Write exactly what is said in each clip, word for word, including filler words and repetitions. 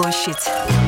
площадь.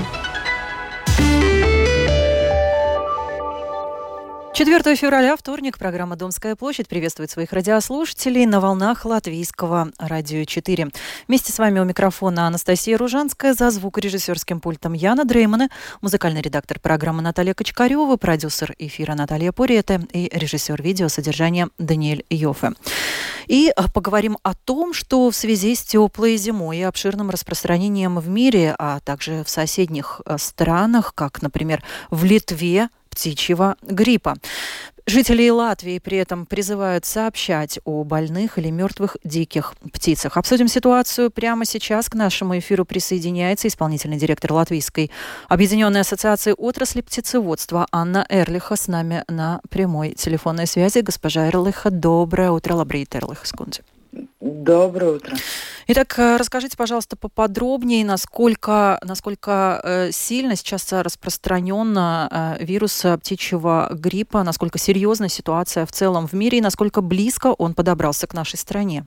четвёртого февраля, вторник, программа «Домская площадь» приветствует своих радиослушателей на волнах Латвийского радио четыре. Вместе с вами у микрофона Анастасия Ружанская, за звукорежиссерским пультом Яна Дреймана, музыкальный редактор программы Наталья Кочкарева, продюсер эфира Наталья Порета и режиссер видеосодержания Даниэль Йоффе. И поговорим о том, что в связи с теплой зимой и обширным распространением в мире, а также в соседних странах, как, например, в Литве, птичьего гриппа. Жители Латвии при этом призывают сообщать о больных или мертвых диких птицах. Обсудим ситуацию прямо сейчас. К нашему эфиру присоединяется исполнительный директор Латвийской объединенной ассоциации отрасли птицеводства Анна Эрлиха с нами на прямой телефонной связи. Госпожа Эрлиха, доброе утро. Лабрит, Эрлиха, скунди. Доброе утро. Итак, расскажите, пожалуйста, поподробнее, насколько, насколько э, сильно сейчас распространен э, вирус птичьего гриппа, насколько серьезна ситуация в целом в мире и насколько близко он подобрался к нашей стране.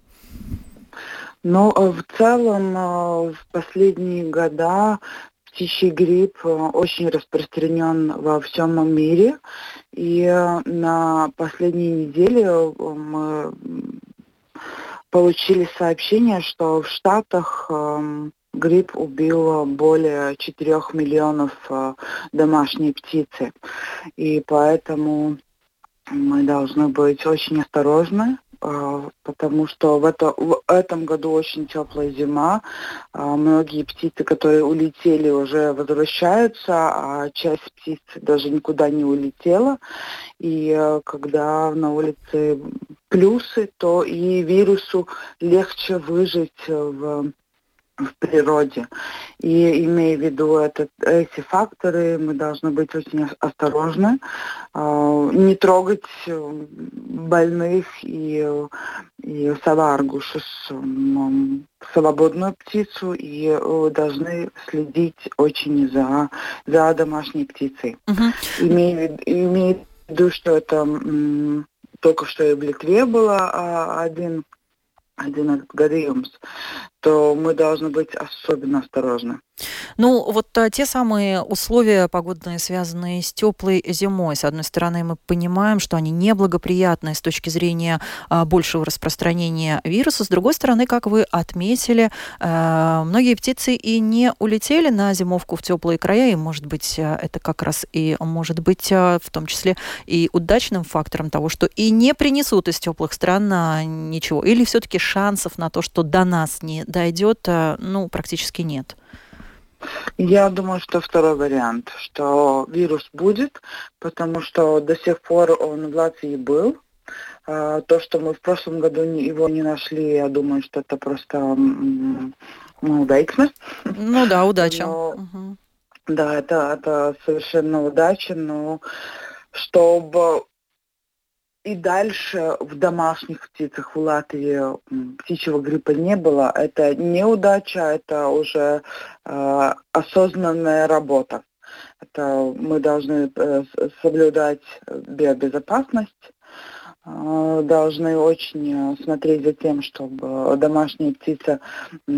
Ну, в целом, в последние года птичий грипп очень распространен во всем мире. И на последней неделе мы получили сообщение, что в Штатах э, грипп убил более четырёх миллионов э, домашней птицы. И поэтому мы должны быть очень осторожны, э, потому что в, это, в этом году очень теплая зима. Э, многие птицы, которые улетели, уже возвращаются, а часть птиц даже никуда не улетела. И э, когда на улице плюсы, то и вирусу легче выжить в, в природе. И имея в виду этот, эти факторы, мы должны быть очень осторожны, э, не трогать больных и, и саларгушес, свободную птицу, и э, должны следить очень за, за домашней птицей. Uh-huh. Имея, имея в виду, что это м, только что и в Литве было а, один, один этот гадеюмс, то мы должны быть особенно осторожны. Ну, вот а, те самые условия погодные, связанные с теплой зимой. С одной стороны, мы понимаем, что они неблагоприятны с точки зрения а, большего распространения вируса. С другой стороны, как вы отметили, а, многие птицы и не улетели на зимовку в теплые края, и, может быть, это как раз и может быть а, в том числе и удачным фактором того, что и не принесут из теплых стран а, ничего. Или все-таки шансов на то, что до нас не дойдет, а, ну, практически нет. Я думаю, что второй вариант, что вирус будет, потому что до сих пор он в Латвии был. То, что мы в прошлом году его не нашли, я думаю, что это просто ну, удачно. Ну да, удача. Но, угу. Да, это, это совершенно удача, но чтобы и дальше в домашних птицах в Латвии птичьего гриппа не было, это неудача, это уже э, осознанная работа. Это мы должны э, соблюдать биобезопасность, э, должны очень смотреть за тем, чтобы домашняя птица э,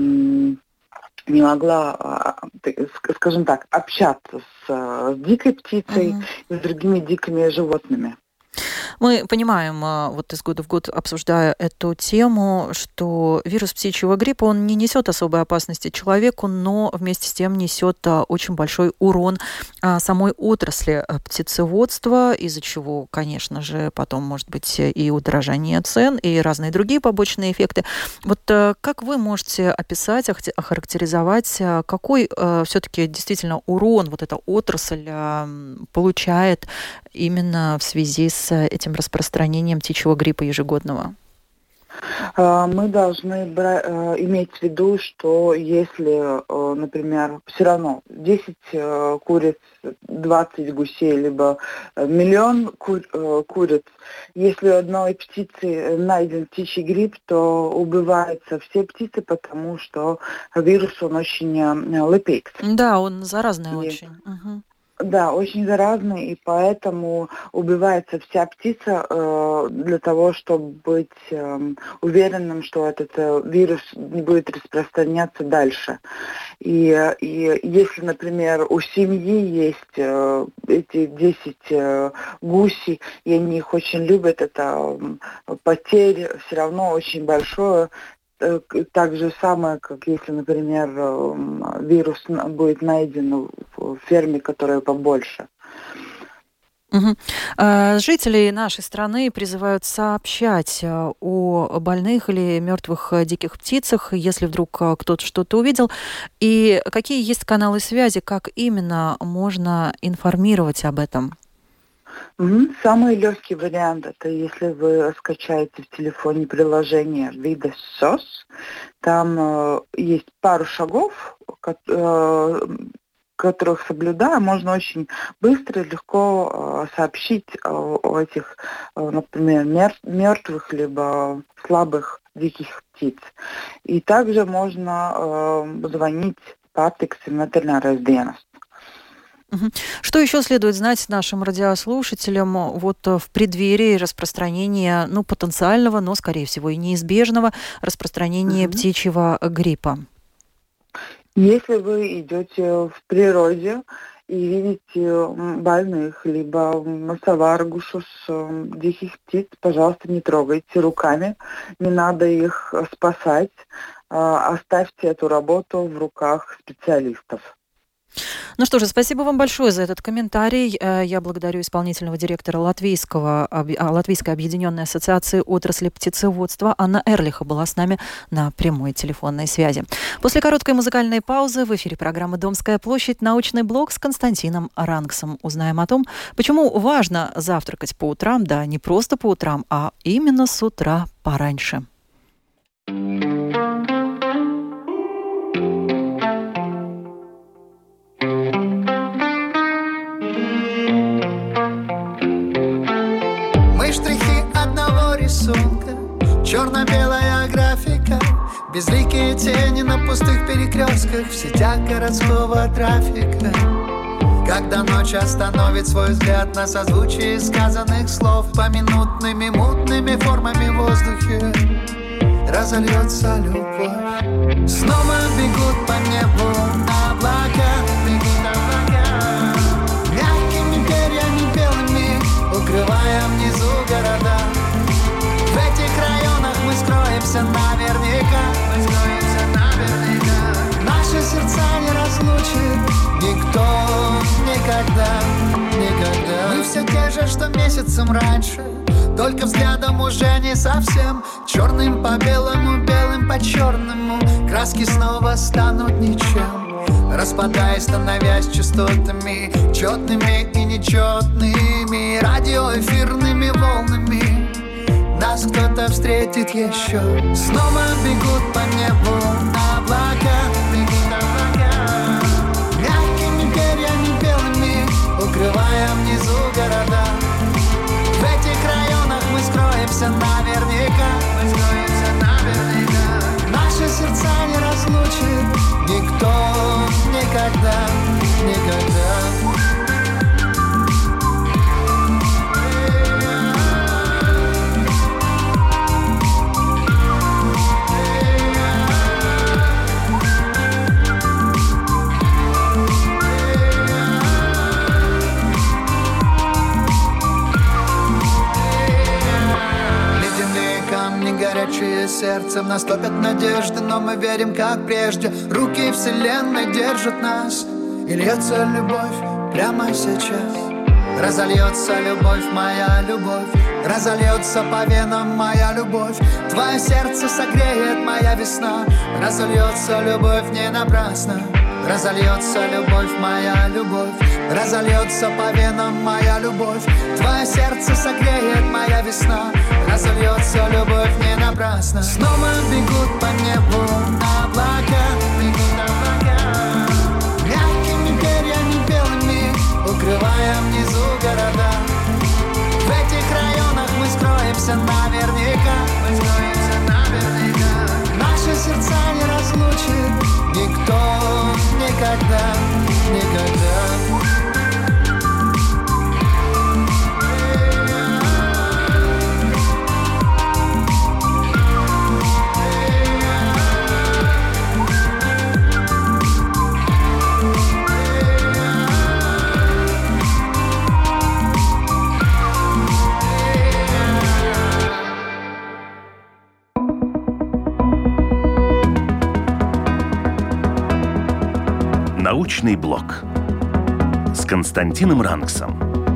не могла, скажем так, общаться с, с дикой птицей uh-huh. и с другими дикими животными. Мы понимаем, вот из года в год обсуждая эту тему, что вирус птичьего гриппа, он не несет особой опасности человеку, но вместе с тем несет очень большой урон самой отрасли птицеводства, из-за чего, конечно же, потом может быть и удорожание цен, и разные другие побочные эффекты. Вот как вы можете описать, охарактеризовать, какой все-таки действительно урон вот эта отрасль получает именно в связи с этим распространением птичьего гриппа ежегодного? Мы должны бра- иметь в виду, что если, например, все равно десять куриц, двадцать гусей, либо миллион ку- куриц, если у одной птицы найден птичий грипп, то убиваются все птицы, потому что вирус, он очень липид. Да, он заразный И, очень. Угу. Да, очень заразный, и поэтому убивается вся птица э, для того, чтобы быть э, уверенным, что этот э, вирус не будет распространяться дальше. И, и если, например, у семьи есть э, эти десять э, гусей, и они их очень любят, это э, потерь все равно очень большое. Так же самое, как если, например, вирус будет найден в ферме, которая побольше. Угу. Жители нашей страны призывают сообщать о больных или мертвых диких птицах, если вдруг кто-то что-то увидел. И какие есть каналы связи, как именно можно информировать об этом? Mm-hmm. Самый легкий вариант — это если вы скачаете в телефоне приложение Vides эс о эс. Там э, есть пару шагов, ко- э, которых соблюдая, можно очень быстро и легко э, сообщить о, о этих, э, например, мер- мертвых либо слабых диких птиц. И также можно э, звонить Pārtiks un Veterinārais dienests. Что еще следует знать нашим радиослушателям вот в преддверии распространения, ну, потенциального, но, скорее всего, и неизбежного распространения uh-huh. птичьего гриппа? Если вы идете в природе и видите больных, либо соваргушус, диких птиц, пожалуйста, не трогайте руками, не надо их спасать, оставьте эту работу в руках специалистов. Ну что же, спасибо вам большое за этот комментарий. Я благодарю исполнительного директора Латвийского, Латвийской объединенной ассоциации отрасли птицеводства. Анна Эрлиха была с нами на прямой телефонной связи. После короткой музыкальной паузы в эфире программы «Домская площадь» научный блог с Константином Рангсом. Узнаем о том, почему важно завтракать по утрам, да, не просто по утрам, а именно с утра пораньше. Черно-белая графика, безликие тени на пустых перекрестках в сетях городского трафика. Когда ночь остановит свой взгляд на созвучие сказанных слов поминутными мутными формами в воздухе, разольется любовь. Снова бегут по небу облака, бегут облака, мягкими перьями белыми, укрывая внизу города. В этих районах мы скроемся наверняка, мы скроемся наверняка. Наши сердца не разлучит никто никогда, никогда. Мы все те же, что месяцем раньше, только взглядом уже не совсем. Черным по белому, белым по черному, краски снова станут ничем, распадаясь, становясь частотами, четными и нечетными, радиоэфирными волнами. Нас кто-то встретит еще. Снова бегут по небу облака, бегут облака, мягкими перьями белыми, укрывая внизу города. В этих районах мы скроемся наверняка, мы скроемся наверняка. Наши сердца не разлучит никто никогда, никогда. Горячие сердцем наступят надежды, но мы верим, как прежде. Руки вселенной держат нас, и льется любовь прямо сейчас. Разольется любовь, моя любовь, разольется по венам моя любовь. Твое сердце согреет моя весна, разольется любовь не напрасно. Разольется любовь, моя любовь, разольется по венам моя любовь. Твое сердце согреет моя весна, разольется любовь не напрасно. Снова бегут по небу облака, бегут облака, мягкими перьями белыми, укрывая внизу города. В этих районах мы скроемся наверняка, мы скроемся наверняка. Наши сердца не разлучит никто никогда, никогда. Научный блок с Константином Рангсом.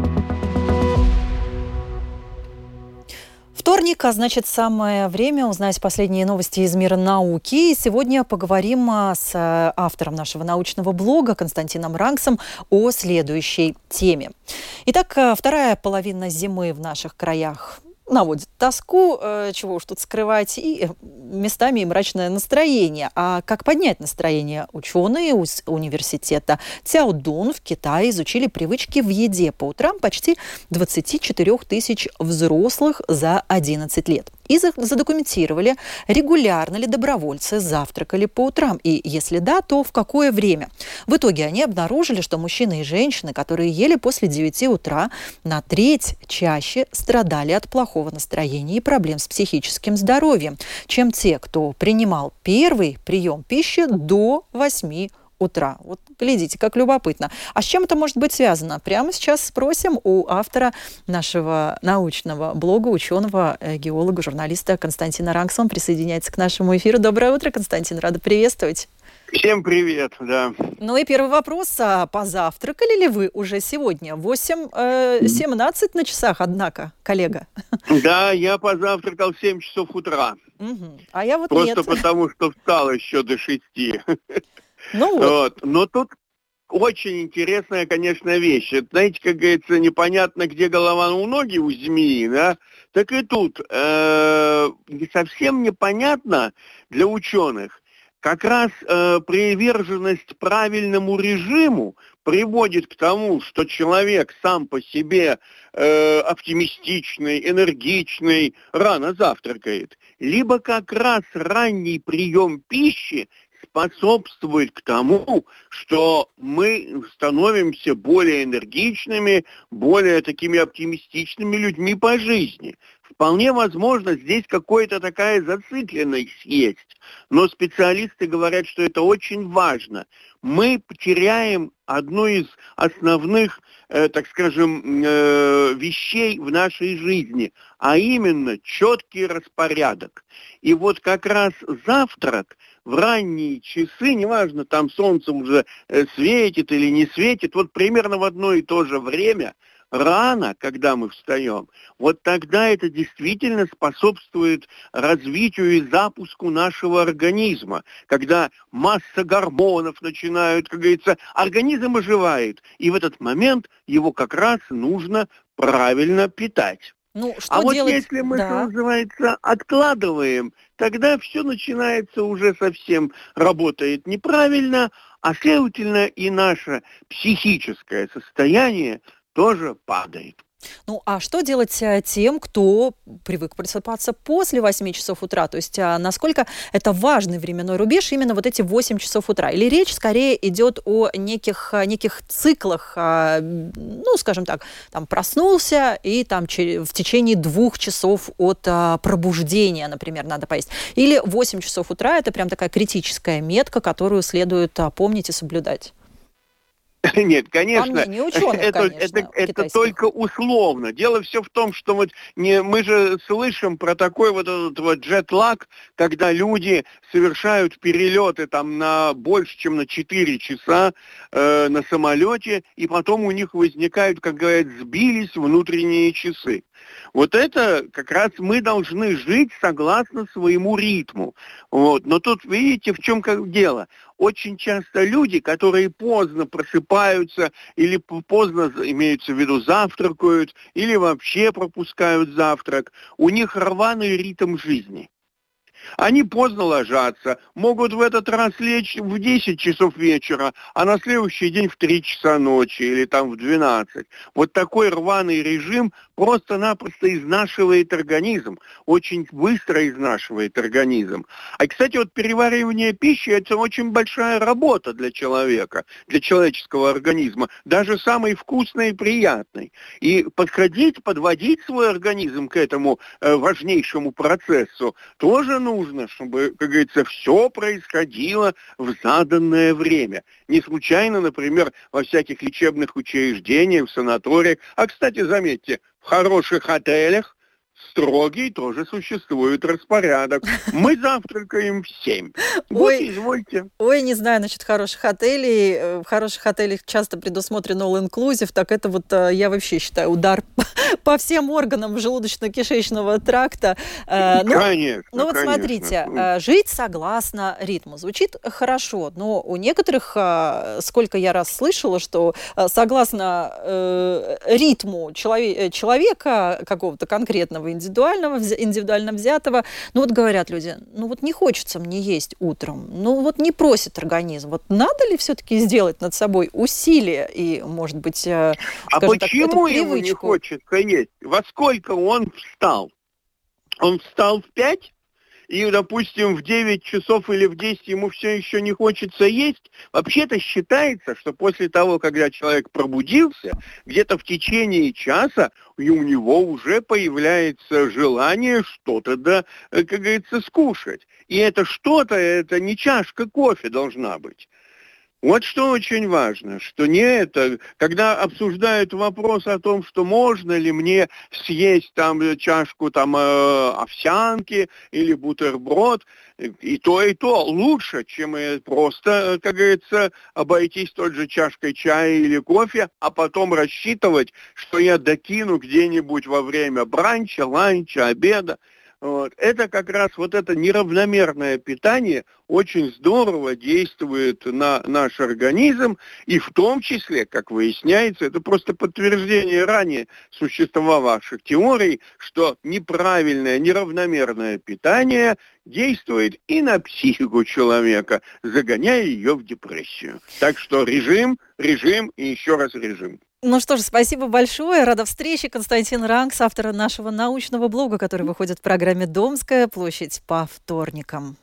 Вторник, а значит, самое время узнать последние новости из мира науки. И сегодня поговорим с автором нашего научного блога Константином Рангсом о следующей теме. Итак, вторая половина зимы в наших краях наводит тоску, чего уж тут скрывать, и местами и мрачное настроение. А как поднять настроение? Ученые из университета Цзяодун в Китае изучили привычки в еде по утрам почти двадцати четырёх тысяч взрослых за одиннадцать лет. И задокументировали, регулярно ли добровольцы завтракали по утрам, и если да, то в какое время. В итоге они обнаружили, что мужчины и женщины, которые ели после девяти утра, на треть чаще страдали от плохого настроения и проблем с психическим здоровьем, чем те, кто принимал первый прием пищи до восьми утра. Вот глядите, как любопытно. А с чем это может быть связано? Прямо сейчас спросим у автора нашего научного блога, ученого, геолога, журналиста Константина Рангса. Он присоединяется к нашему эфиру. Доброе утро, Константин, рада приветствовать. Всем привет, да. Ну и первый вопрос. А позавтракали ли вы уже сегодня? восемь семнадцать на часах, однако, коллега. Да, я позавтракал в семь часов утра. Угу. А я вот Просто нет. потому, что встал еще до шести. Ну вот. Вот. Но тут очень интересная, конечно, вещь. Это, знаете, как говорится, непонятно, где голова у ноги у змеи, да? Так и тут э, совсем непонятно для ученых. Как раз э, приверженность правильному режиму приводит к тому, что человек сам по себе э, оптимистичный, энергичный, рано завтракает. Либо как раз ранний прием пищи способствует к тому, что мы становимся более энергичными, более такими оптимистичными людьми по жизни. Вполне возможно, здесь какая-то такая зацикленность есть. Но специалисты говорят, что это очень важно. Мы потеряем одну из основных, э, так скажем, э, вещей в нашей жизни, а именно четкий распорядок. И вот как раз завтрак в ранние часы, неважно, там солнце уже э, светит или не светит, вот примерно в одно и то же время, рано, когда мы встаем, вот тогда это действительно способствует развитию и запуску нашего организма. Когда масса гормонов начинают, как говорится, организм оживает. И в этот момент его как раз нужно правильно питать. Ну, что а делать? Вот если мы, да. что называется, откладываем, тогда все начинается уже совсем, работает неправильно, а следовательно и наше психическое состояние тоже падает. Ну, а что делать тем, кто привык просыпаться после восьми часов утра? То есть, а насколько это важный временной рубеж, именно вот эти восемь часов утра? Или речь скорее идет о неких, неких циклах, ну, скажем так, там проснулся, и там в течение двух часов от пробуждения, например, надо поесть. Или восемь часов утра – это прям такая критическая метка, которую следует помнить и соблюдать? Нет, конечно, ученых, это, конечно, это, это только условно. Дело все в том, что вот не, мы же слышим про такой вот этот вот джетлаг, когда люди совершают перелеты там на больше, чем на четыре часа э, на самолете, и потом у них возникают, как говорят, сбились внутренние часы. Вот это как раз мы должны жить согласно своему ритму. Вот. Но тут, видите, в чем как дело. Очень часто люди, которые поздно просыпаются или поздно, имеется в виду, завтракают, или вообще пропускают завтрак, у них рваный ритм жизни. Они поздно ложатся, могут в этот раз лечь в десять часов вечера, а на следующий день в три часа ночи или там в двенадцать. Вот такой рваный режим просто-напросто изнашивает организм, очень быстро изнашивает организм. А, кстати, вот переваривание пищи – это очень большая работа для человека, для человеческого организма, даже самой вкусной и приятной. И подходить, подводить свой организм к этому э, важнейшему процессу тоже нужно, чтобы, как говорится, все происходило в заданное время. Не случайно, например, во всяких лечебных учреждениях, в санаториях, а, кстати, заметьте, в хороших отелях строгий тоже существует распорядок. Мы завтракаем в семь. Вот, Ой, извольте. ой, не знаю насчет хороших отелей. В хороших отелях часто предусмотрен all-inclusive, так это вот я вообще считаю удар по всем органам желудочно-кишечного тракта. Ну, Конечно, ну вот конечно. смотрите, жить согласно ритму звучит хорошо, но у некоторых, сколько я раз слышала, что согласно э, ритму человек, человека какого-то конкретного, индивидуального, индивидуально взятого, ну вот говорят люди, ну вот не хочется мне есть утром, ну вот не просит организм. Вот надо ли все-таки сделать над собой усилие и, может быть, скажем а так, почему эту ему не привычку? хочется есть? Во сколько он встал? Он встал в пять? И, допустим, в девять часов или в десять ему все еще не хочется есть, вообще-то считается, что после того, когда человек пробудился, где-то в течение часа и у него уже появляется желание что-то, да, как говорится, скушать. И это что-то, это не чашка кофе должна быть. Вот что очень важно, что не это, когда обсуждают вопрос о том, что можно ли мне съесть там чашку там э, овсянки или бутерброд, и то, и то лучше, чем просто, как говорится, обойтись той же чашкой чая или кофе, а потом рассчитывать, что я докину где-нибудь во время бранча, ланча, обеда. Вот. Это как раз вот это неравномерное питание очень здорово действует на наш организм, и в том числе, как выясняется, это просто подтверждение ранее существовавших теорий, что неправильное, неравномерное питание действует и на психику человека, загоняя ее в депрессию. Так что режим, режим и еще раз режим. Ну что ж, спасибо большое. Рада встрече. Константин Ранкс, автор нашего научного блога, который выходит в программе «Домская площадь» по вторникам.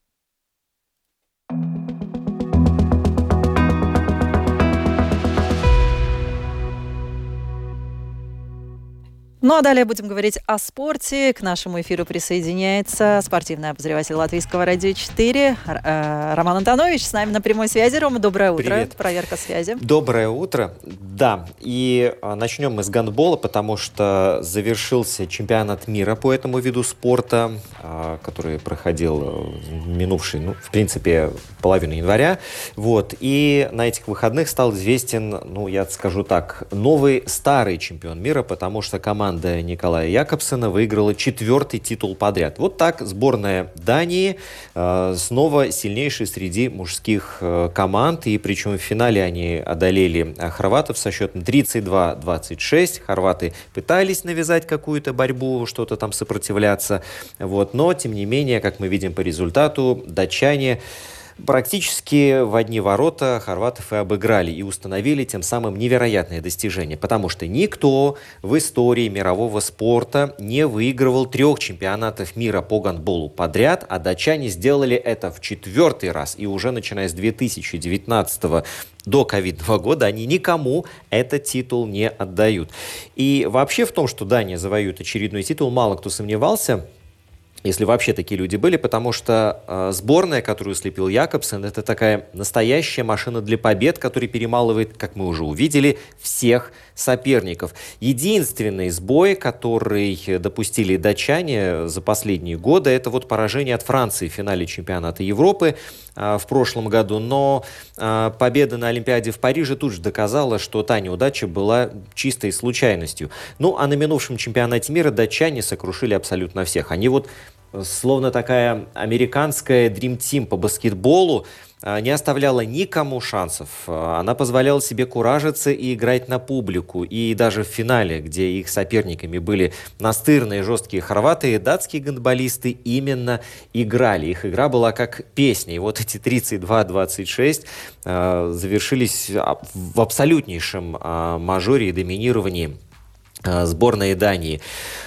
Ну а далее будем говорить о спорте. К нашему эфиру присоединяется спортивный обозреватель Латвийского радио четыре Роман Антонович. С нами на прямой связи. Рома, доброе утро. Привет. Проверка связи. Доброе утро. Да, и начнем мы с гандбола, потому что завершился чемпионат мира по этому виду спорта, который проходил минувший, ну, в принципе, половину января. Вот. И на этих выходных стал известен, ну, я скажу так, новый старый чемпион мира, потому что команда Николая Якобсена выиграла четвертый титул подряд. Вот так сборная Дании э, снова сильнейшая среди мужских э, команд. И причем в финале они одолели хорватов со счетом тридцать два двадцать шесть. Хорваты пытались навязать какую-то борьбу, что-то там сопротивляться. Вот. Но, тем не менее, как мы видим по результату, датчане практически в одни ворота хорватов и обыграли и установили тем самым невероятное достижение, потому что никто в истории мирового спорта не выигрывал трех чемпионатов мира по гандболу подряд, а датчане сделали это в четвертый раз, и уже начиная с две тысячи девятнадцатого до ковидного года они никому этот титул не отдают. И вообще в том, что Дания завоюет очередной титул, мало кто сомневался, если вообще такие люди были, потому что э, сборная, которую слепил Якобсен, это такая настоящая машина для побед, которая перемалывает, как мы уже увидели, всех соперников. Единственный сбой, который допустили датчане за последние годы, это вот поражение от Франции в финале чемпионата Европы э, в прошлом году. Но э, победа на Олимпиаде в Париже тут же доказала, что та неудача была чистой случайностью. Ну, а на минувшем чемпионате мира датчане сокрушили абсолютно всех. Они вот словно такая американская Dream Team по баскетболу, не оставляла никому шансов. Она позволяла себе куражиться и играть на публику. И даже в финале, где их соперниками были настырные жесткие хорваты, датские гандболисты именно играли. Их игра была как песня. И вот эти тридцать два двадцать шесть э, завершились в абсолютнейшем э, мажоре и доминировании э, сборной Дании.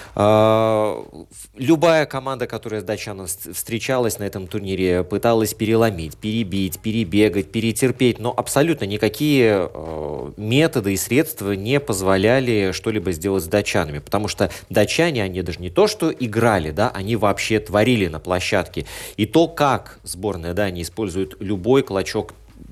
Любая команда, которая с датчанами встречалась на этом турнире, пыталась переломить, перебить, перебегать, перетерпеть, но абсолютно никакие э, методы и средства не позволяли что-либо сделать с датчанами, потому что датчане, они даже не то что играли, да, они вообще творили на площадке. И то, как сборная Дании использует любой клочок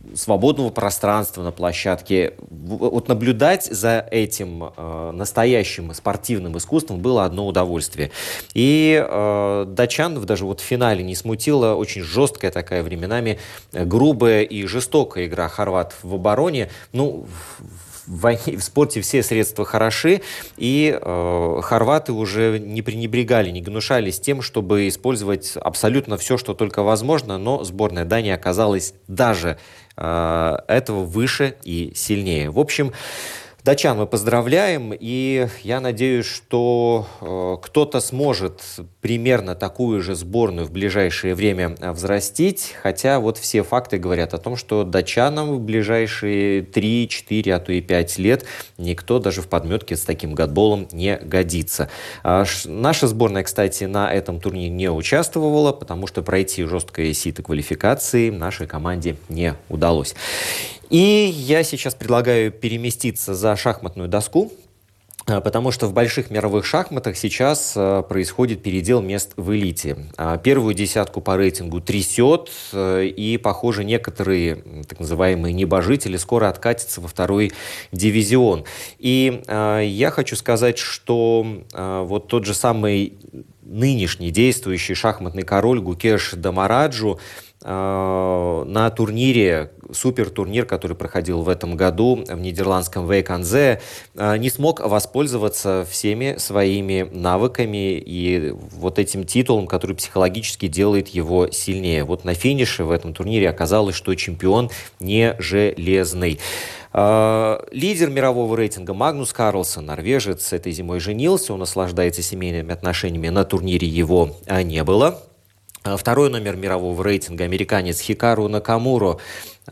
свободного пространства на площадке. Вот наблюдать за этим э, настоящим спортивным искусством было одно удовольствие. И э, датчан даже вот в финале не смутила очень жесткая такая временами грубая и жестокая игра хорватов в обороне. Ну, в войне, в спорте все средства хороши, и э, хорваты уже не пренебрегали, не гнушались тем, чтобы использовать абсолютно все, что только возможно, но сборная Дании оказалась даже э, этого выше и сильнее. В общем, датчан мы поздравляем, и я надеюсь, что э, кто-то сможет примерно такую же сборную в ближайшее время взрастить, хотя вот все факты говорят о том, что датчанам в ближайшие три-четыре, а то и пять лет никто даже в подметке с таким гандболом не годится. А ш, наша сборная, кстати, на этом турнире не участвовала, потому что пройти жесткое сито квалификации нашей команде не удалось. И я сейчас предлагаю переместиться за шахматную доску, потому что в больших мировых шахматах сейчас происходит передел мест в элите. Первую десятку по рейтингу трясет, и, похоже, некоторые так называемые небожители скоро откатятся во второй дивизион. И я хочу сказать, что вот тот же самый нынешний действующий шахматный король Гукеш Дамараджу на турнире, супертурнир, который проходил в этом году в нидерландском Вейканзе, не смог воспользоваться всеми своими навыками и вот этим титулом, который психологически делает его сильнее. Вот на финише в этом турнире оказалось, что чемпион не железный. Лидер мирового рейтинга Магнус Карлсон, норвежец, этой зимой женился, он наслаждается семейными отношениями, на турнире его не было. Второй номер мирового рейтинга, американец Хикару Накамуро,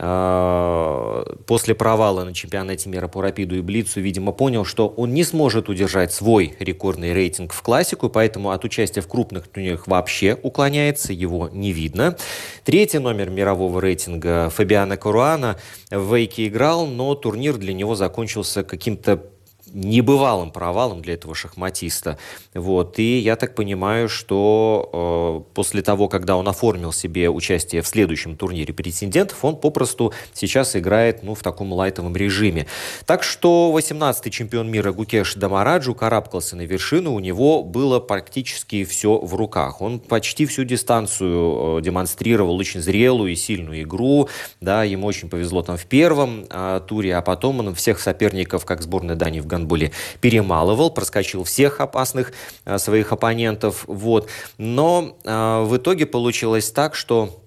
после провала на чемпионате мира по рапиду и блицу, видимо, понял, что он не сможет удержать свой рекордный рейтинг в классику, поэтому от участия в крупных турнирах вообще уклоняется, его не видно. Третий номер мирового рейтинга Фабиано Каруана в Вейке играл, но турнир для него закончился каким-то небывалым провалом для этого шахматиста. Вот. И я так понимаю, что э, после того, когда он оформил себе участие в следующем турнире претендентов, он попросту сейчас играет ну, в таком лайтовом режиме. Так что восемнадцатый чемпион мира Гукеш Дамараджу карабкался на вершину, у него было практически все в руках. Он почти всю дистанцию э, демонстрировал очень зрелую и сильную игру. Да, ему очень повезло там в первом э, туре, а потом он всех соперников, как сборная Дании в гандболе, перемалывал, проскочил всех опасных а, своих оппонентов. Вот. Но а, в итоге получилось так, что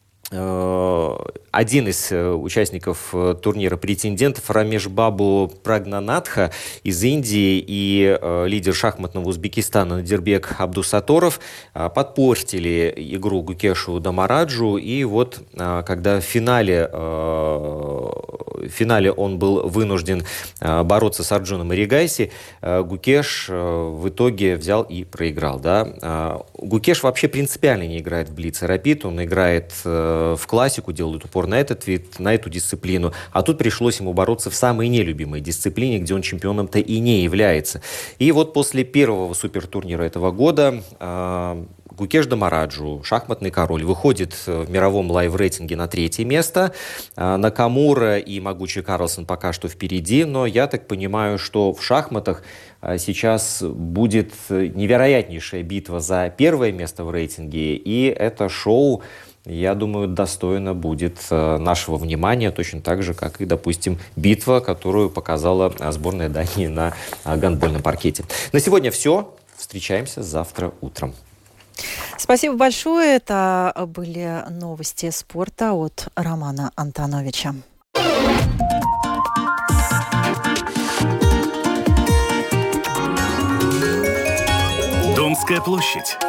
один из участников турнира претендентов, Рамеш Бабу Прагнанатха из Индии и лидер шахматного Узбекистана Надирбек Абдусаторов подпортили игру Гукешу Дамараджу. И вот когда в финале, в финале он был вынужден бороться с Арджуном Эригайси, Гукеш в итоге взял и проиграл. Да? Гукеш вообще принципиально не играет в блиц и рапид, он играет в классику, делают упор на этот вид, на эту дисциплину. А тут пришлось ему бороться в самой нелюбимой дисциплине, где он чемпионом-то и не является. И вот после первого супертурнира этого года э, Гукеш Дамараджу, шахматный король, выходит в мировом лайв-рейтинге на третье место. Э, Накамура и могучий Карлсон пока что впереди, но я так понимаю, что в шахматах э, сейчас будет невероятнейшая битва за первое место в рейтинге, и это шоу, я думаю, достойно будет нашего внимания, точно так же, как и, допустим, битва, которую показала сборная Дании на гандбольном паркете. На сегодня все. Встречаемся завтра утром. Спасибо большое. Это были новости спорта от Романа Антоновича. Домская площадь.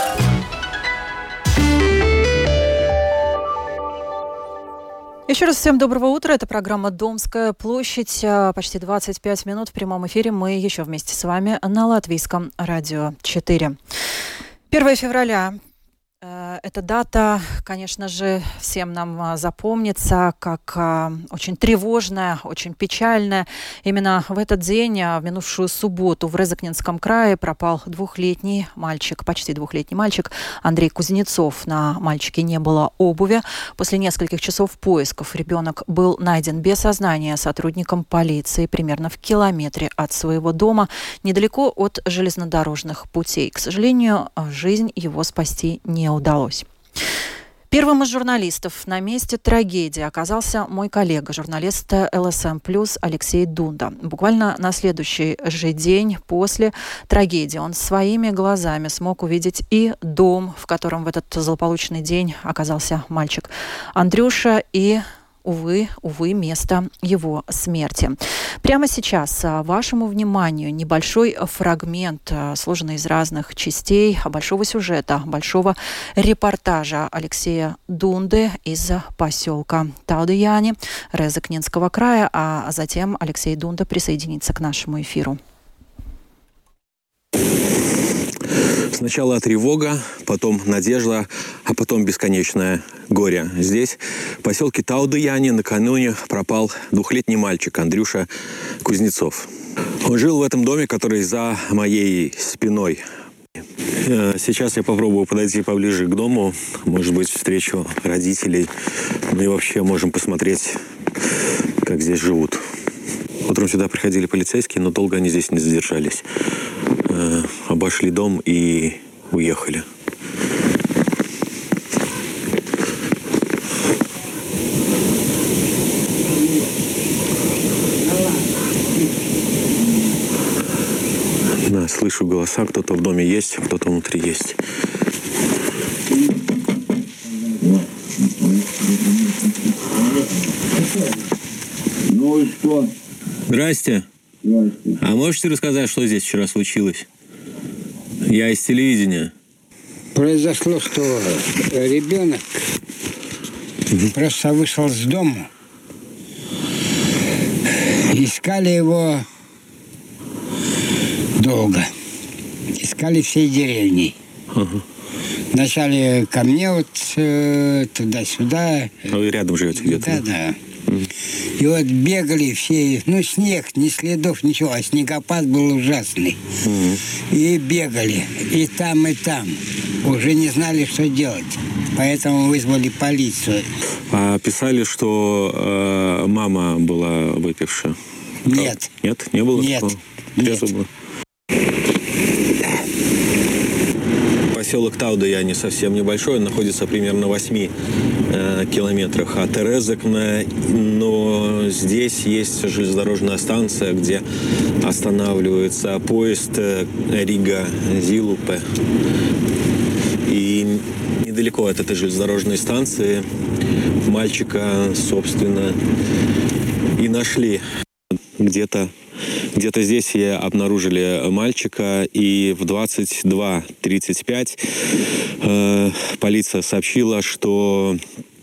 Еще раз всем доброго утра. Это программа «Домская площадь». Почти двадцать пять минут в прямом эфире. Мы еще вместе с вами на Латвийском радио четыре. первое февраля. Эта дата, конечно же, всем нам запомнится как очень тревожная, очень печальная. Именно в этот день, в минувшую субботу, в Резекненском крае пропал двухлетний мальчик, почти двухлетний мальчик Андрей Кузнецов. На мальчике не было обуви. После нескольких часов поисков ребенок был найден без сознания сотрудником полиции примерно в километре от своего дома, недалеко от железнодорожных путей. К сожалению, жизнь его спасти не удалось. Первым из журналистов на месте трагедии оказался мой коллега, журналист эл эс эм плюс Алексей Дунда. Буквально на следующий же день после трагедии он своими глазами смог увидеть и дом, в котором в этот злополучный день оказался мальчик Андрюша, и Увы, увы, место его смерти. Прямо сейчас вашему вниманию небольшой фрагмент, сложенный из разных частей большого сюжета, большого репортажа Алексея Дунды из поселка Таудыяни Резекненского края, а затем Алексей Дунда присоединится к нашему эфиру. Сначала тревога, потом надежда, а потом бесконечное горе. Здесь, в поселке Таудыяни, накануне пропал двухлетний мальчик Андрюша Кузнецов. Он жил в этом доме, который за моей спиной. Сейчас я попробую подойти поближе к дому, может быть, встречу родителей. Ну и вообще можем посмотреть, как здесь живут. Утром сюда приходили полицейские, но долго они здесь не задержались. Э, обошли дом и уехали. Да, слышу голоса, кто-то в доме есть, кто-то внутри есть. Ну и что? Здрасте. Здрасте. А можете рассказать, что здесь вчера случилось? Я из телевидения. Произошло, что ребенок просто вышел с дома. Искали его долго. Искали всей деревней. Ага. Вначале ко мне вот э, туда-сюда. А вы рядом живете где-то? Да, да. И вот бегали все, ну снег, ни следов, ничего, а снегопад был ужасный. Mm-hmm. И бегали, и там, и там. Уже не знали, что делать. Поэтому вызвали полицию. А писали, что э, мама была выпившая? Нет. Нет? Не было Нет. такого? Нет. Было? Поселок Таудыяни совсем небольшой, он находится примерно в восьми э, километрах от Резекне, но здесь есть железнодорожная станция, где останавливается поезд э, Рига-Зилупе. И недалеко от этой железнодорожной станции мальчика, собственно, и нашли. Где-то Где-то здесь обнаружили мальчика, и в двадцать два тридцать пять э, полиция сообщила, что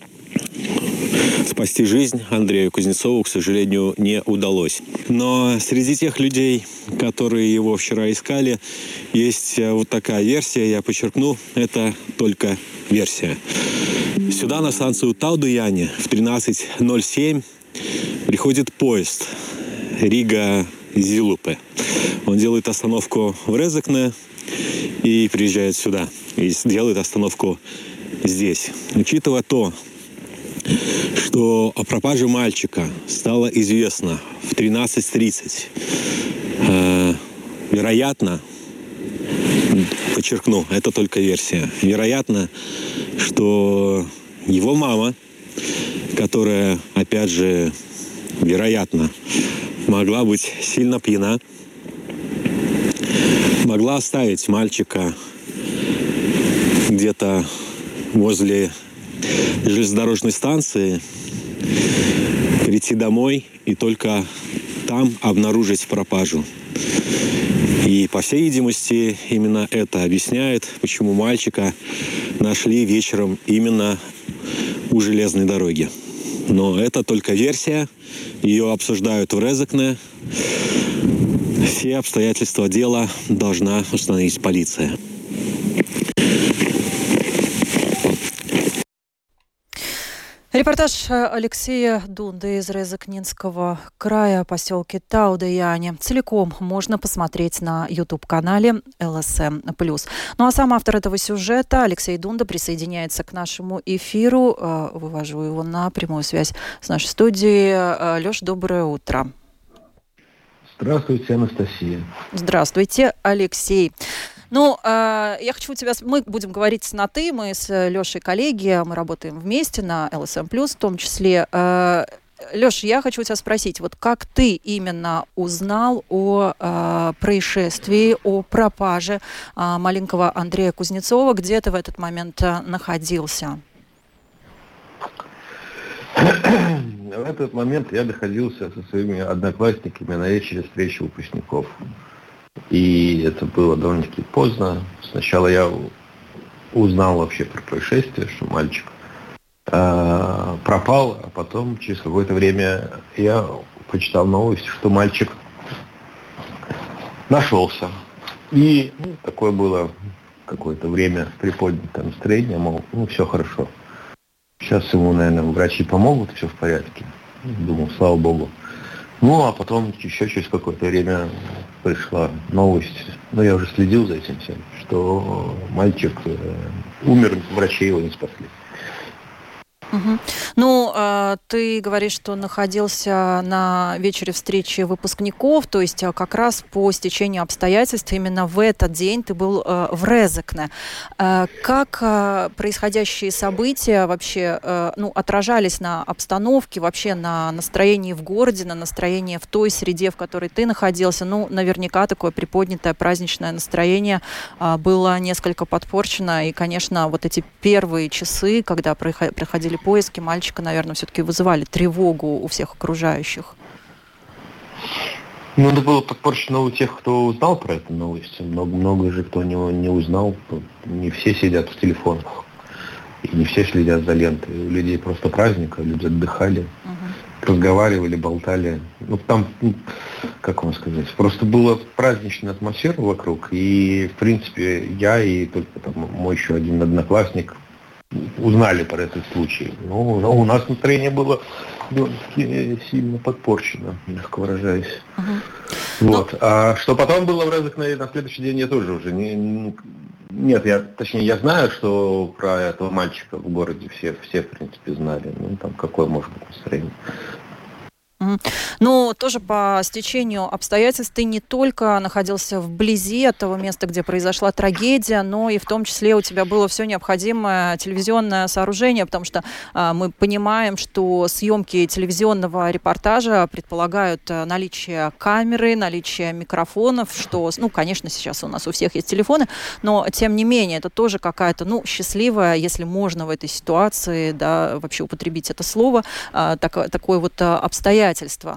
спасти жизнь Андрею Кузнецову, к сожалению, не удалось. Но среди тех людей, которые его вчера искали, есть вот такая версия, я подчеркну, это только версия. Сюда, на станцию Таудыяни, в тринадцать ноль семь приходит поезд Рига-Зилупе. Он делает остановку в Резекне и приезжает сюда. И делает остановку здесь. Учитывая то, что о пропаже мальчика стало известно в тринадцать тридцать, э, вероятно, подчеркну, это только версия, вероятно, что его мама, которая, опять же, вероятно, могла быть сильно пьяна, могла оставить мальчика где-то возле железнодорожной станции, прийти домой и только там обнаружить пропажу. И, по всей видимости, именно это объясняет, почему мальчика нашли вечером именно у железной дороги. Но это только версия, ее обсуждают в Резекне. Все обстоятельства дела должна установить полиция. Репортаж Алексея Дунды из Резекнинского края, поселке Тауда-Яне. Целиком можно посмотреть на YouTube-канале эл эс эм плюс. Ну а сам автор этого сюжета, Алексей Дунда, присоединяется к нашему эфиру. Вывожу его на прямую связь с нашей студией. Лёш, доброе утро. Здравствуйте, Анастасия. Здравствуйте, Алексей. Ну, э, я хочу у тебя... Мы будем говорить на «ты», мы с Лешей коллеги, мы работаем вместе на эл эс эм плюс в том числе. Э, Леш, я хочу у тебя спросить, вот как ты именно узнал о э, происшествии, о пропаже э, маленького Андрея Кузнецова? Где ты в этот момент э, находился? В этот момент я находился со своими одноклассниками на вечере встречи выпускников. И это было довольно-таки поздно. Сначала я узнал вообще про происшествие, что мальчик э, пропал, а потом через какое-то время я почитал новость, что мальчик нашелся. И ну, такое было какое-то время приподнятое настроение, мол, ну все хорошо. Сейчас ему, наверное, врачи помогут, все в порядке. Думал, слава богу. Ну, а потом еще через какое-то время пришла новость, ну, я уже следил за этим всем, что мальчик э, умер, врачи его не спасли. Угу. Ну, э, ты говоришь, что находился на вечере встречи выпускников, то есть э, как раз по стечению обстоятельств именно в этот день ты был э, в Резекне. Э, как э, происходящие события вообще э, ну, отражались на обстановке, вообще на настроении в городе, на настроении в той среде, в которой ты находился? Ну, наверняка такое приподнятое праздничное настроение э, было несколько подпорчено, и, конечно, вот эти первые часы, когда проходили поиски мальчика, наверное, все-таки вызывали тревогу у всех окружающих. Ну, это было подпорчено у тех, кто узнал про эту новость. Много, много же кто не, не узнал. Не все сидят в телефонах. И не все следят за лентой. У людей просто праздник, люди отдыхали, угу. разговаривали, болтали. Ну, там, как вам сказать, просто была праздничная атмосфера вокруг. И, в принципе, я и только там мой еще один одноклассник узнали про этот случай. Ну, но у нас настроение было сильно подпорчено, мягко выражаясь. Uh-huh. Вот. Но... А что потом было в Резекне на следующий день, я тоже уже не, не... Нет, я, точнее, я знаю, что про этого мальчика в городе все, все в принципе, знали. Ну, там, какое может быть настроение. Ну, тоже по стечению обстоятельств ты не только находился вблизи от того места, где произошла трагедия, но и в том числе у тебя было все необходимое телевизионное сооружение, потому что а, мы понимаем, что съемки телевизионного репортажа предполагают наличие камеры, наличие микрофонов, что, ну, конечно, сейчас у нас у всех есть телефоны, но, тем не менее, это тоже какая-то, ну, счастливая, если можно в этой ситуации, да, вообще употребить это слово, а, так, такое вот обстоятельство.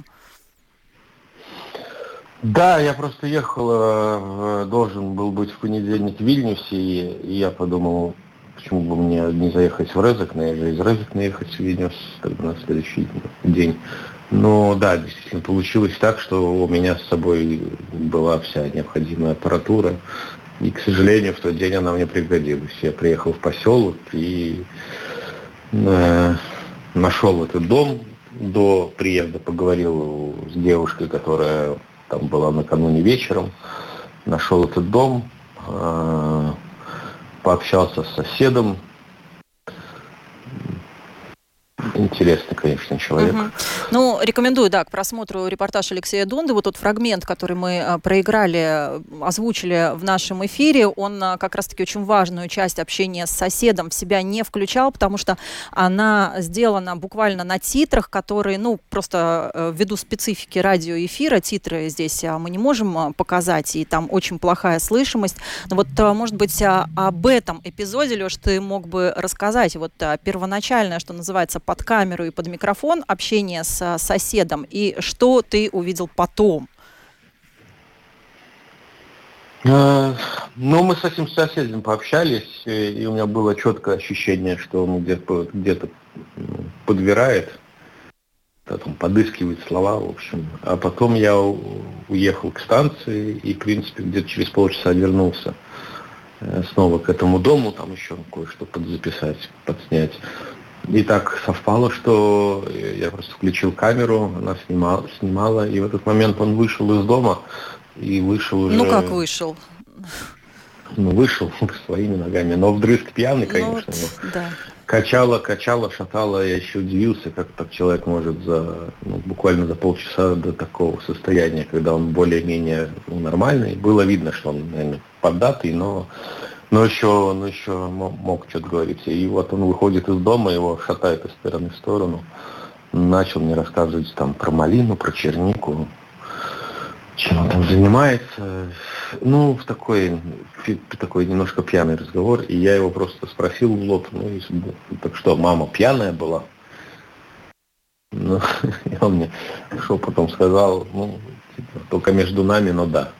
Да, я просто ехал, должен был быть в понедельник в Вильнюсе, и я подумал, почему бы мне не заехать в Резекне, или из Резекне ехать в Вильнюс на следующий день. Но да, действительно получилось так, что у меня с собой была вся необходимая аппаратура, и, к сожалению, в тот день она мне пригодилась. Я приехал в поселок и э, нашел этот дом. До приезда поговорил с девушкой, которая там была накануне вечером. Нашел этот дом, э, пообщался с соседом. Интересный, конечно, человек. Угу. Ну, рекомендую, да, к просмотру репортаж Алексея Дунды. Вот тот фрагмент, который мы а, проиграли, озвучили в нашем эфире, он а, как раз-таки очень важную часть общения с соседом в себя не включал, потому что она сделана буквально на титрах, которые, ну, просто а, ввиду специфики радиоэфира, титры здесь а, мы не можем а, показать, и там очень плохая слышимость. Но вот, а, может быть, а, об этом эпизоде, Леш, ты мог бы рассказать. Вот а, первоначальное, что называется, под камеру и под микрофон, общение с соседом, и что ты увидел потом? Ну, мы с этим соседом пообщались, и у меня было четкое ощущение, что он где-то, где-то подбирает, там, подыскивает слова, в общем. А потом я уехал к станции и, в принципе, где-то через полчаса вернулся снова к этому дому, там еще кое-что подзаписать, подснять. И так совпало, что я просто включил камеру, она снимала, снимала, и в этот момент он вышел из дома, и вышел уже... Ну как вышел? Ну, вышел своими ногами, но вдрызг пьяный, конечно. Ну, вот, да. Качало, качало, шатало, я еще удивился, как так человек может за, ну, буквально за полчаса до такого состояния, когда он более-менее ну, нормальный. Было видно, что он, наверное, поддатый, но... Но еще, он еще мог, мог что-то говорить. И вот он выходит из дома, его шатает из стороны в сторону. Начал мне рассказывать там про малину, про чернику, чем он там занимается. Ну, в такой, в такой немножко пьяный разговор. И я его просто спросил в лоб, ну, и, так что, мама пьяная была? Ну, и он мне шепотом сказал, ну, типа, только между нами, но да.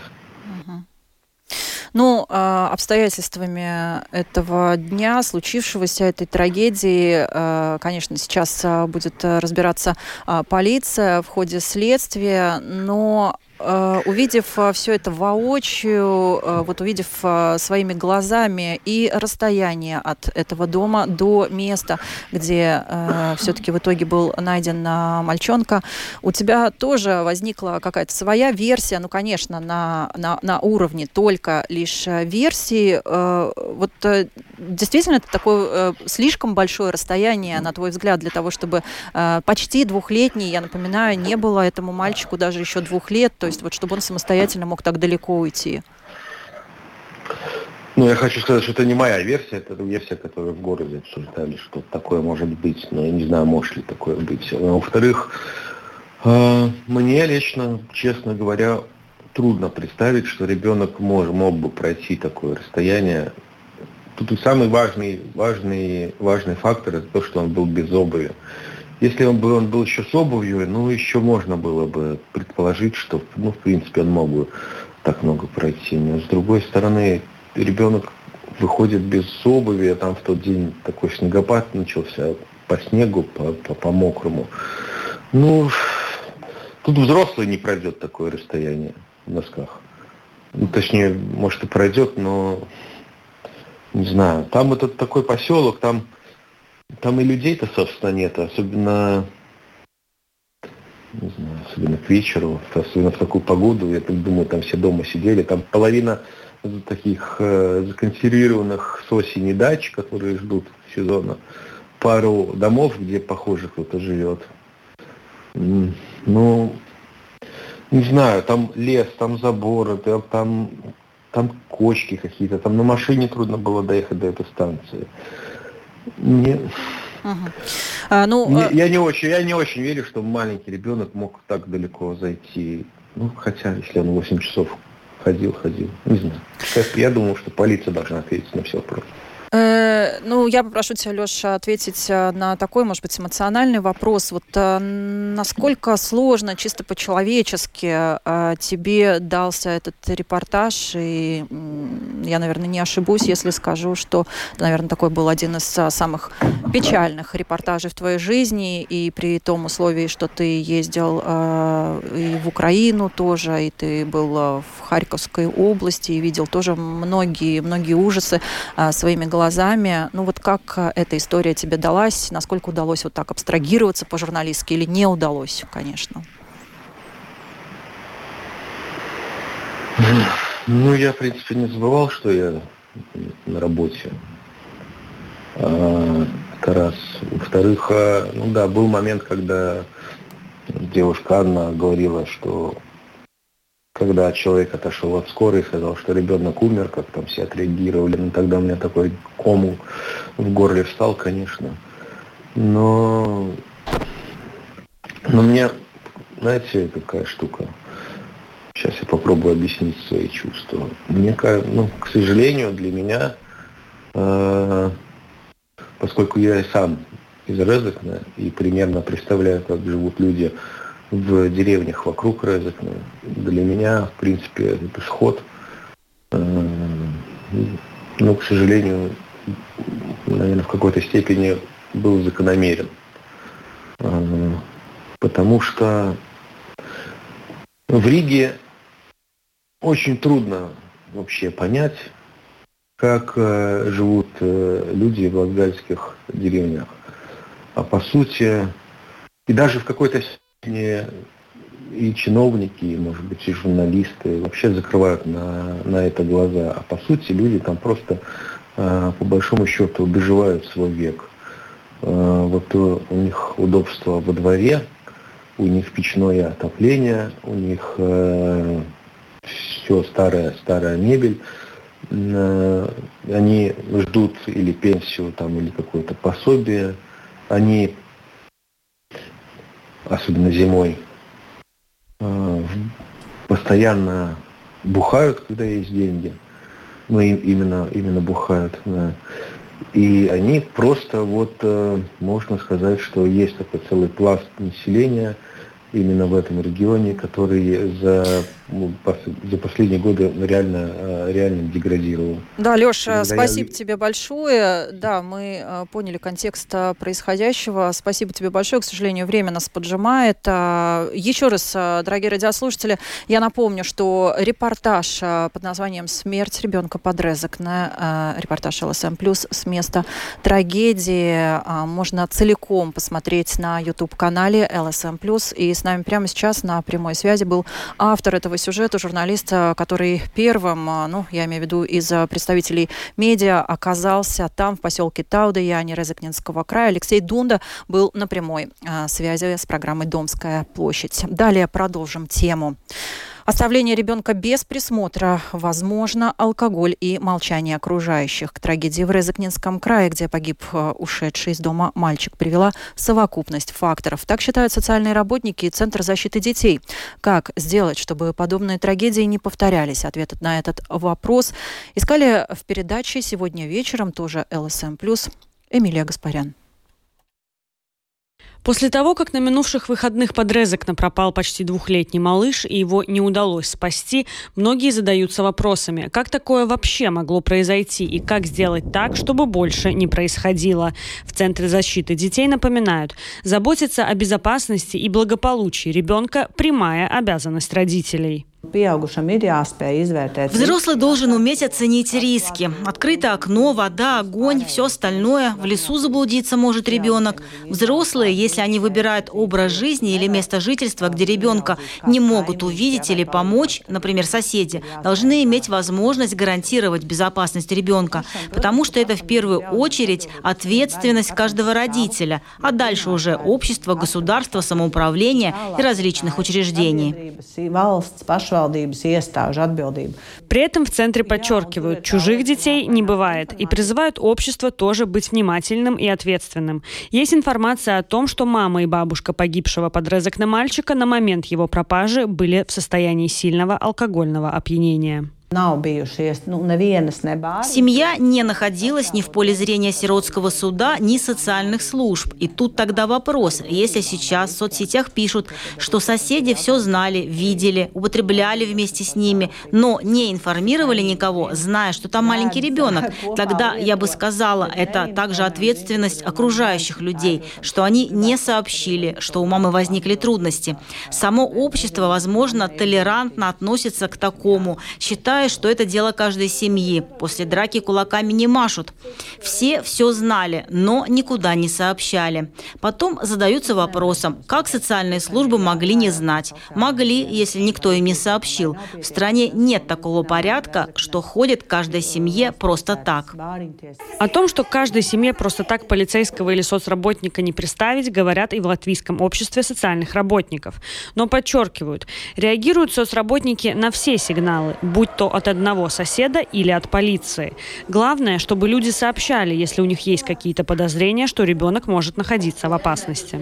Ну, обстоятельствами этого дня, случившегося, этой трагедии, конечно, сейчас будет разбираться полиция в ходе следствия, но увидев все это воочию, вот увидев своими глазами и расстояние от этого дома до места, где все-таки в итоге был найден мальчонка, у тебя тоже возникла какая-то своя версия, ну, конечно, на, на, на уровне только лишь версии. Вот действительно это такое слишком большое расстояние, на твой взгляд, для того, чтобы почти двухлетний, я напоминаю, не было этому мальчику даже еще двух лет, то есть вот чтобы он самостоятельно мог так далеко уйти? Ну, я хочу сказать, что это не моя версия, это версия, которую в городе обсуждали, что такое может быть, но я не знаю, может ли такое быть. Но, во-вторых, э, мне лично, честно говоря, трудно представить, что ребенок мог, мог бы пройти такое расстояние. Тут и самый важный, важный, важный фактор – это то, что он был без обуви. Если он был, он был еще с обувью, ну, еще можно было бы предположить, что, ну, в принципе, он мог бы так много пройти. Но, с другой стороны, ребенок выходит без обуви, а там в тот день такой снегопад начался по снегу, по, по, по мокрому. Ну, тут взрослый не пройдет такое расстояние в носках. Ну, точнее, может и пройдет, но не знаю. Там этот такой поселок, там Там и людей-то, собственно, нет, особенно, не знаю, особенно к вечеру, особенно в такую погоду, я так думаю, там все дома сидели, там половина таких э, законсервированных с осени дач, которые ждут сезона, пару домов, где, похоже, кто-то живет. Ну, не знаю, там лес, там заборы, там, там кочки какие-то, там на машине трудно было доехать до этой станции. Нет. Угу. А, ну, не, я, не очень, я не очень верю, что маленький ребенок мог так далеко зайти. Ну, хотя, если он восемь часов ходил, ходил. Не знаю. Я думаю, что полиция должна ответить на все вопросы. Э, ну, я попрошу тебя, Леша, ответить на такой, может быть, эмоциональный вопрос. Вот э, насколько сложно, чисто по-человечески, э, тебе дался этот репортаж? И э, я, наверное, не ошибусь, если скажу, что, наверное, такой был один из самых печальных репортажей в твоей жизни. И при том условии, что ты ездил э, и в Украину тоже, и ты был в Харьковской области, и видел тоже многие, многие ужасы э, своими глазами. глазами. Ну вот как эта история тебе далась? Насколько удалось вот так абстрагироваться по-журналистски или не удалось, конечно? Ну, я, в принципе, не забывал, что я на работе. А, это раз. Во-вторых, ну да, был момент, когда девушка Анна говорила, что когда человек отошел от скорой, сказал, что ребенок умер, как там все отреагировали. Ну, тогда у меня такой ком в горле встал, конечно. Но, но мне, знаете, какая штука. Сейчас я попробую объяснить свои чувства. Мне, ну, к сожалению, для меня, э, поскольку я и сам из Резекна и примерно представляю, как живут люди в деревнях вокруг Резекна, для меня, в принципе, этот исход, э, ну, к сожалению, наверное, в какой-то степени был закономерен. Э, потому что в Риге очень трудно вообще понять, как э, живут э, люди в латгальских деревнях. а по сути, и даже в какой-то степени и чиновники, и, может быть, и журналисты вообще закрывают на, на это глаза. А по сути люди там просто, по большому счету, доживают свой век. Вот у них удобство во дворе, у них печное отопление, у них все старая, старая мебель. Они ждут или пенсию, там, или какое-то пособие. Они, особенно зимой, постоянно бухают, когда есть деньги. Ну, именно, именно бухают. Да. И они просто, вот, можно сказать, что есть такой целый пласт населения именно в этом регионе, который за, за последние годы реально, реально деградировал. Да, Леша, спасибо я... тебе большое. Да, мы поняли контекст происходящего. Спасибо тебе большое. К сожалению, время нас поджимает. Еще раз, дорогие радиослушатели, я напомню, что репортаж под названием «Смерть ребенка под Резекне», репортаж эл эс эм плюс с места трагедии, можно целиком посмотреть на YouTube-канале эл эс эм плюс. И с нами прямо сейчас на прямой связи был автор этого сюжета, журналист, который первым, ну, я имею в виду из представителей медиа, оказался там, в поселке Тауда-Яне Резекненского края. Алексей Дунда был на прямой связи с программой «Домская площадь». Далее продолжим тему. Оставление ребенка без присмотра, возможно, алкоголь и молчание окружающих. К трагедии в Резекненском крае, где погиб ушедший из дома мальчик, привела совокупность факторов. Так считают социальные работники и Центр защиты детей. Как сделать, чтобы подобные трагедии не повторялись? Ответ на этот вопрос искали в передаче сегодня вечером, тоже эл эс эм плюс, Эмилия Гаспарян. После того, как на минувших выходных под Резекне пропал почти двухлетний малыш и его не удалось спасти, многие задаются вопросами, как такое вообще могло произойти и как сделать так, чтобы больше не происходило. В Центре защиты детей напоминают, заботиться о безопасности и благополучии ребенка – прямая обязанность родителей. Взрослый должен уметь оценить риски. Открытое окно, вода, огонь, все остальное. В лесу заблудиться может ребенок. Взрослые, если они выбирают образ жизни или место жительства, где ребенка не могут увидеть или помочь, например, соседи, должны иметь возможность гарантировать безопасность ребенка, потому что это в первую очередь ответственность каждого родителя, а дальше уже общество, государство, самоуправление и различных учреждений. При этом в центре подчеркивают, чужих детей не бывает и призывают общество тоже быть внимательным и ответственным. Есть информация о том, что мама и бабушка погибшего под Резекне мальчика на момент его пропажи были в состоянии сильного алкогольного опьянения. Семья не находилась ни в поле зрения сиротского суда, ни социальных служб. И тут тогда вопрос, если сейчас в соцсетях пишут, что соседи все знали, видели, употребляли вместе с ними, но не информировали никого, зная, что там маленький ребенок, тогда я бы сказала, это также ответственность окружающих людей, что они не сообщили, что у мамы возникли трудности. Само общество, возможно, толерантно относится к такому, считая, что это дело каждой семьи. После драки кулаками не машут. Все все знали, но никуда не сообщали. Потом задаются вопросом, как социальные службы могли не знать. Могли, если никто им не сообщил. В стране нет такого порядка, что ходит каждой семье просто так. О том, что каждой семье просто так полицейского или соцработника не представить, говорят и в Латвийском обществе социальных работников. Но подчеркивают, реагируют соцработники на все сигналы, будь то от одного соседа или от полиции. Главное, чтобы люди сообщали, если у них есть какие-то подозрения, что ребенок может находиться в опасности.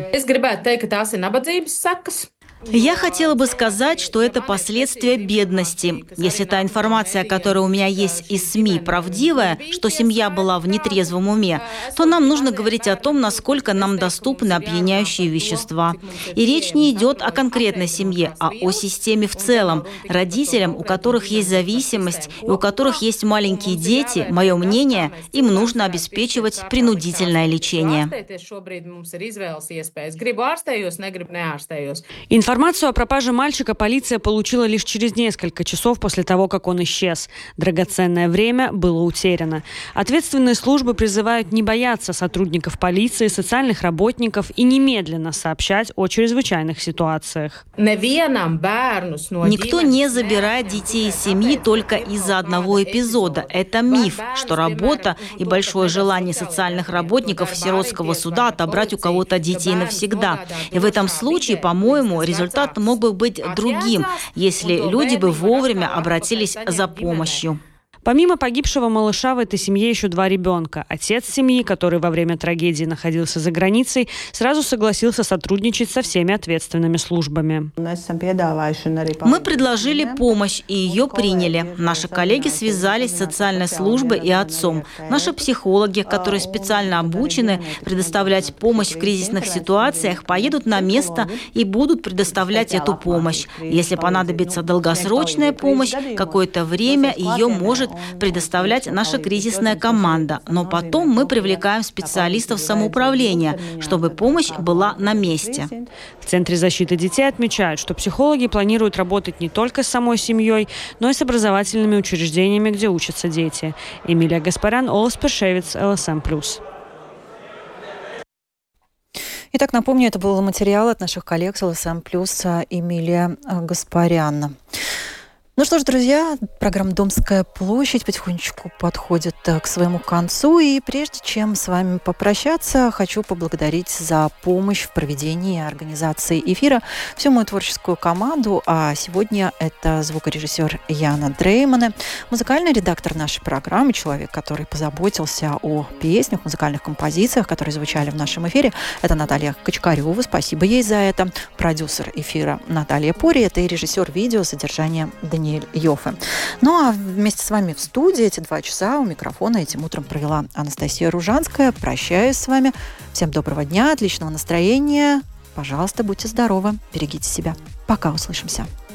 Я хотела бы сказать, что это последствия бедности. Если та информация, которая у меня есть из СМИ, правдивая, что семья была в нетрезвом уме, то нам нужно говорить о том, насколько нам доступны опьяняющие вещества. И речь не идет о конкретной семье, а о системе в целом. Родителям, у которых есть зависимость и у которых есть маленькие дети, мое мнение, им нужно обеспечивать принудительное лечение. Информацию о пропаже мальчика полиция получила лишь через несколько часов после того, как он исчез. Драгоценное время было утеряно. Ответственные службы призывают не бояться сотрудников полиции, социальных работников и немедленно сообщать о чрезвычайных ситуациях. Никто не забирает детей из семьи только из-за одного эпизода. Это миф, что работа и большое желание социальных работников сиротского суда отобрать у кого-то детей навсегда. И в этом случае, по-моему, результат мог бы быть другим, если люди бы вовремя обратились за помощью. Помимо погибшего малыша в этой семье еще два ребенка. Отец семьи, который во время трагедии находился за границей, сразу согласился сотрудничать со всеми ответственными службами. Мы предложили помощь, и ее приняли. Наши коллеги связались с социальной службой и отцом. Наши психологи, которые специально обучены предоставлять помощь в кризисных ситуациях, поедут на место и будут предоставлять эту помощь. Если понадобится долгосрочная помощь, какое-то время ее может предоставлять наша кризисная команда, но потом мы привлекаем специалистов самоуправления, чтобы помощь была на месте. В Центре защиты детей отмечают, что психологи планируют работать не только с самой семьей, но и с образовательными учреждениями, где учатся дети. Эмилия Гаспарян, Олес Першевец, эл эс эм плюс. Итак, напомню, это был материал от наших коллег с эл эс эм плюс Эмилия Гаспарян. Ну что ж, друзья, программа «Домская площадь» потихонечку подходит к своему концу. И прежде чем с вами попрощаться, хочу поблагодарить за помощь в проведении и организации эфира всю мою творческую команду. А сегодня это звукорежиссер Яна Дреймане, музыкальный редактор нашей программы, человек, который позаботился о песнях, музыкальных композициях, которые звучали в нашем эфире. Это Наталья Качкарева. Спасибо ей за это. Продюсер эфира Наталья Пори. Это и режиссер видео содержания Даниэль Йоффе. Ну а вместе с вами в студии эти два часа у микрофона этим утром провела Анастасия Ружанская. Прощаюсь с вами. Всем доброго дня, отличного настроения. Пожалуйста, будьте здоровы, берегите себя. Пока, услышимся.